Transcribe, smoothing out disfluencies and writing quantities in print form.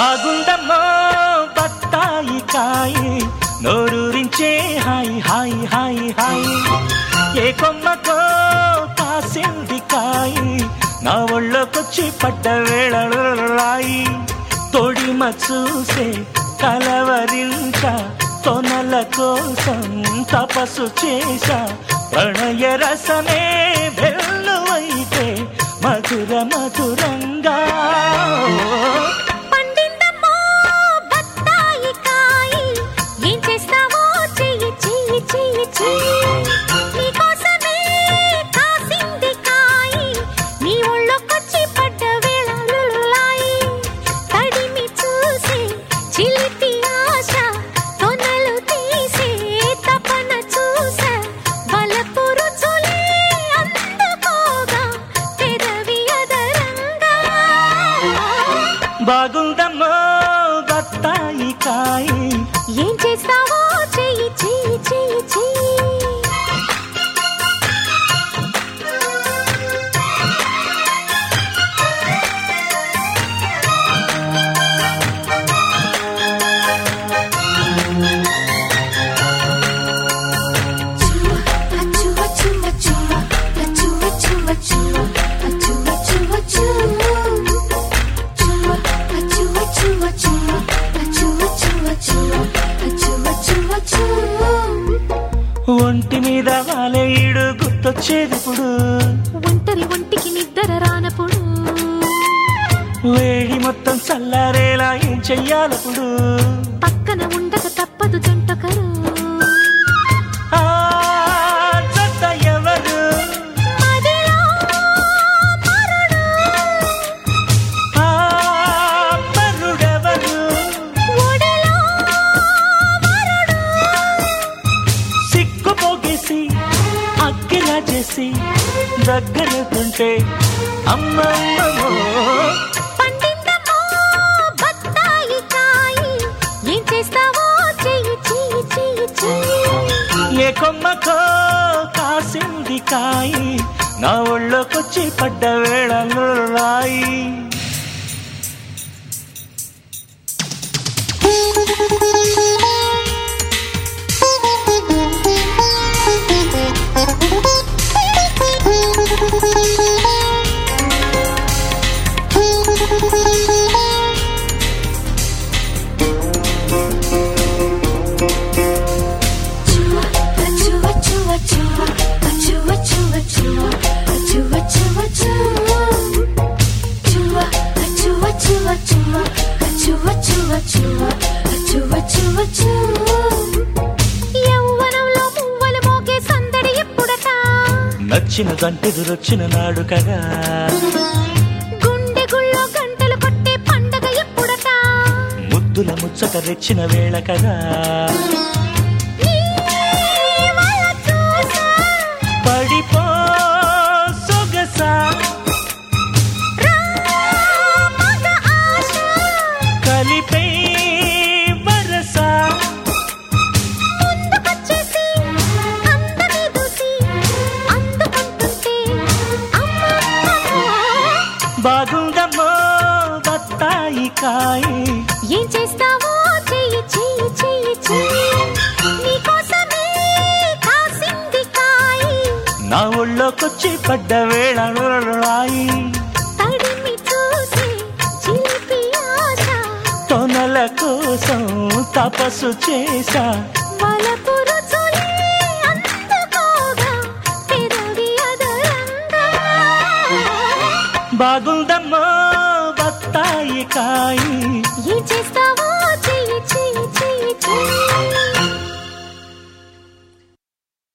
బాగుందమ్మో బత్తాయి కాయి నోరూరించే హాయ్ హాయ్ హాయ్ హాయ్ ఏ కొమ్మకో కాసింది కాయి నా ఒళ్ళోకొచ్చి పడ్డ వేళరాయి తొడిమ చూసే కలవరించ తొనల కోసం తపస్సు చేశా ప్రణయ రసమే వెల్లువైతే మధుర మధురంగా పండిందమ్మో బత్తాయి కాయి ఏం చేస్తావో చెయ్యి చెయ్యి చెయ్యి చెయ్యి నీకోసమే కాసింది కాయి నీ ఒళ్ళోకొచ్చి పడ్డ వేళలాయి తడిమి చూసి చిలిపి ఆశ తొనలు తీసే తపన చూసా బలపు రుచులే అందుకోగా పెదవి అదరంగా బాగుందమ్మో బత్తాయి కాయి ఏం చేస్తావో చెయ్యి చెయ్యి చెయ్యి చెయ్యి ఒంటి మీద వాలేయుడు గుర్తొచ్చేదిప్పుడు ఒంటరి ఒంటికి నిద్ర రానప్పుడు వేడి మొత్తం చల్లారేలా ఏం చెయ్యాలప్పుడు పక్కన ఉండక తప్పదు జంటకరు ఆ జత ఎవరు మదిలో మరుడు ఆ పరుడెవరు ఒడిలో మరుడు సిక్కు పోగేసి అక్కిలా చేసి దగ్గరకుంటే అమ్మమ్మో పండిందమ్మో బత్తాయి కాయి ఏం చేస్తావో చెయ్యి చెయ్యి చెయ్యి చెయ్యి ఏ కొమ్మకో కాసింది కాయి నా ఒళ్ళోకొచ్చి పడ్డ వేళలో రాయి యవ్వనంలో మువ్వలు మోగే సందడి ఎప్పుడట నచ్చిన గంటెదురొచ్చిన నాడు కదా గుండె గుళ్ళో గంటలు కొట్టే పండగ ఎప్పుడట ముద్దుల ముచ్చట రెచ్చిన వేళ కదా నీ వల చూసా పడిపో సొగసా రా మగ ఆశ కలిపై వరసా ముందుకొచ్చేసి అందరి దూసి అందుకుంటుంటే అమ్మమ్మ బాగుందమ్మో బత్తాయి కాయి ఏం చేస్తావో చెయ్యి చెయ్యి చెయ్యి చెయ్యి నీకోసమే కాసింది కాయి నా ఒళ్ళోకొచ్చి పడ్డ వేళలో రాయి తడిమి చూసి చిలిపి ఆశ తొనల కోసం తపస్సు చేశా వలపు రుచులే అందుకోగా పెదవి అదరంగా బాగుందమ్మో బత్తాయి కాయి ఏం చేస్తావో చెయ్యి చెయ్యి చెయ్యి చెయ్యి